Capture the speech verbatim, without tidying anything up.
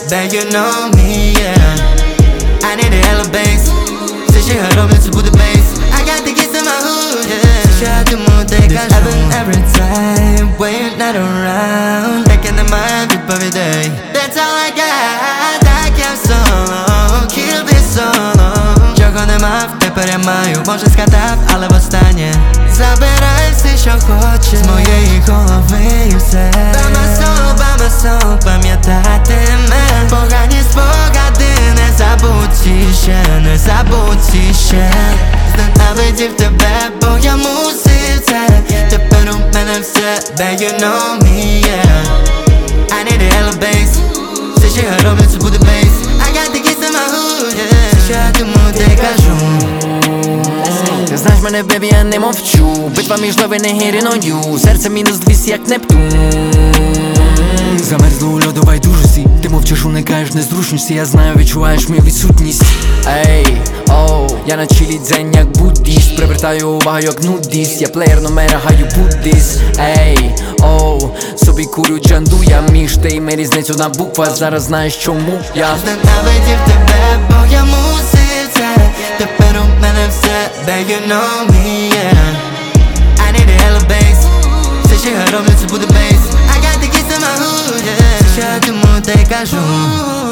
Bet you know me, yeah. I need a hella bass. Все, що я роблю, це буде bass. I got the keys to my hood, yeah. Все, що я думаю, ти кажу. This happen every time when you're not around. Таке немає відповідей. That's all I got. Так я в соло, kill this solo. Чого не мав, тепер я маю. Може скатав, але востаннє. Забирай все, що хочеш з моєї голови і все. By my soul, by my soul, пам'ятатиме. Погані спогади, не забудь ще, не забудь ще. Зненавидів тебе, бо я мусив це. Тепер у мене все, that you know me, yeah. I need a hella bass. Все, що я роблю, це буде bass. I got the keys to my hood, yeah. Все, що я думаю, ти кажу. Ти знаєш мене, бебі, я не мовчу. Битва між Левин і Гіріною. Серце мінус двісті, як Нептун. Замерзло у льоду байдужості. Ти мовчиш, уникаєш незручності. Я знаю, відчуваєш мою відсутність. Ей, оу, я на чилі дзень, як буддіст. Привертаю увагу, як нудіст. Я плеєр номера, гаю буддіст. Ей, оу, собі курю джанду. Я між ти і ми різницю на буква. Зараз знаєш чому я зненавидів тебе, бо я мусив це. Тепер у мене все, that you know me, yeah. I need a hella bass. Все, що я роблю, це буде bass. I got the keys to my hood, yeah. Все, що я думаю, та й кажу.